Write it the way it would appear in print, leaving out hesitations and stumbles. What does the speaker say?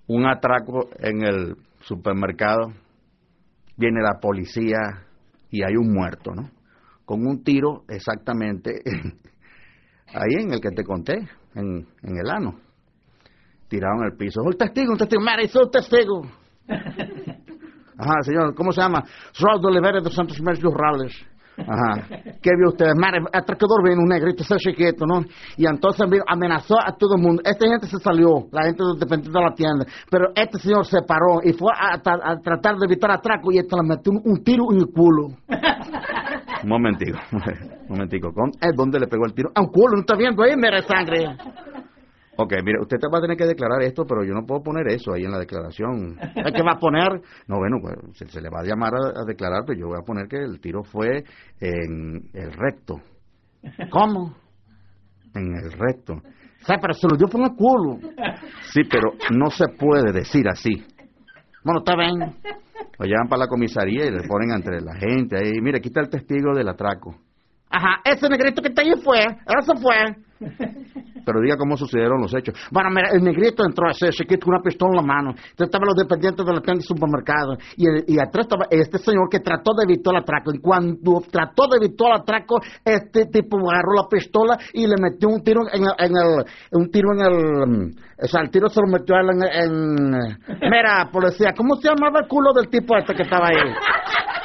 un atraco en el supermercado, viene la policía y hay un muerto, ¿no? Con un tiro exactamente ahí en el que te conté, en el ano, tirado en el piso. Un testigo, mira, hizo un testigo. Ajá, señor, ¿cómo se llama? Raúl de Oliveira de Santos Jiménez Rurales. Ajá. ¿Qué vio usted? Mire, el atracador vino un negrito, ese chiquito, ¿no? Y entonces amenazó a todo el mundo. Esta gente se salió, la gente dependiente de la tienda. Pero este señor se paró y fue a tratar de evitar atraco y este le metió un tiro en el culo. Un momentico. ¿Dónde le pegó el tiro? A un culo, ¿no está viendo ahí? Mira sangre. Ok, mire, usted va a tener que declarar esto, pero yo no puedo poner eso ahí en la declaración. ¿Qué va a poner? No, bueno, pues se le va a llamar a declarar, pero yo voy a poner que el tiro fue en el recto. ¿Cómo? En el recto. O sea, pero se lo dio por el culo. Sí, pero no se puede decir así. Bueno, está bien. Lo llevan para la comisaría y le ponen entre la gente ahí. Mire, aquí está el testigo del atraco. Ajá, ese negrito que está ahí eso fue. Pero diga cómo sucedieron los hechos. Bueno, mira, el negrito entró ese chiquito con una pistola en la mano. Entonces estaban los dependientes de la tienda del supermercado. Y atrás estaba este señor que trató de evitar el atraco. Y cuando trató de evitar el atraco, este tipo agarró la pistola y le metió un tiro o sea, el tiro se lo metió a él mira, policía, ¿cómo se llamaba el culo del tipo este que estaba ahí?